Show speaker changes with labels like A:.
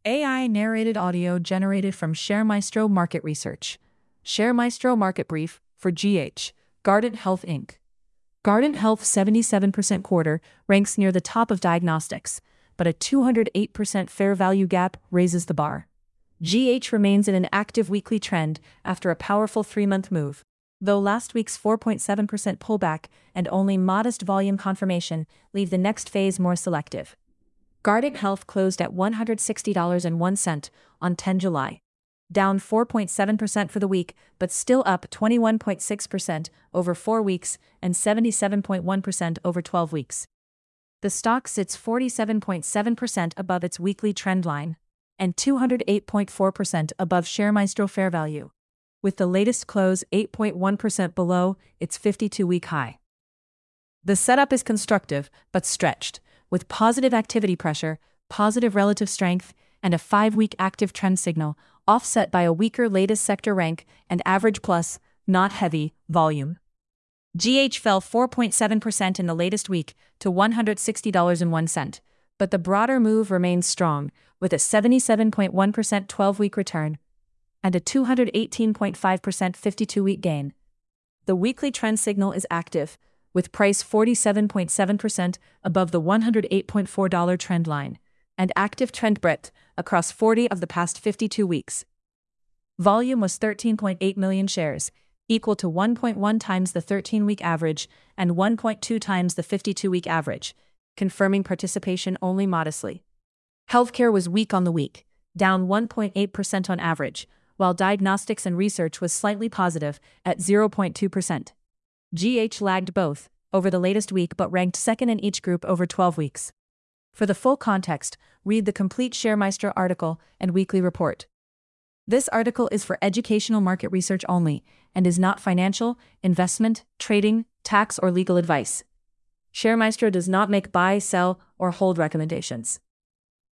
A: AI narrated audio generated from ShareMaestro Market Research. ShareMaestro Market Brief for GH, Guardant Health Inc. Guardant Health 77% quarter ranks near the top of diagnostics, but a 208% fair value gap raises the bar. GH remains in an active weekly trend after a powerful 3-month move, though last week's 4.7% pullback and only modest volume confirmation leave the next phase more selective. Guardant Health closed at $160.01 on 10 July, down 4.7% for the week, but still up 21.6% over 4 weeks and 77.1% over 12 weeks. The stock sits 47.7% above its weekly trend line and 208.4% above ShareMaestro fair value, with the latest close 8.1% below its 52-week high. The setup is constructive but stretched, with positive activity pressure, positive relative strength, and a 5-week active trend signal, offset by a weaker latest sector rank and average plus, not heavy, volume. GH fell 4.7% in the latest week to $160.01, but the broader move remains strong, with a 77.1% 12-week return and a 218.5% 52-week gain. The weekly trend signal is active, with price 47.7% above the $108.4 trend line, and active trend breadth across 40 of the past 52 weeks. Volume was 13.8 million shares, equal to 1.1 times the 13-week average and 1.2 times the 52-week average, confirming participation only modestly. Healthcare was weak on the week, down 1.8% on average, while diagnostics and research was slightly positive at 0.2%. GH lagged both over the latest week but ranked second in each group over 12 weeks. For the full context, read the complete ShareMaestro article and weekly report. This article is for educational market research only and is not financial, investment, trading, tax, or legal advice. ShareMaestro does not make buy, sell, or hold recommendations.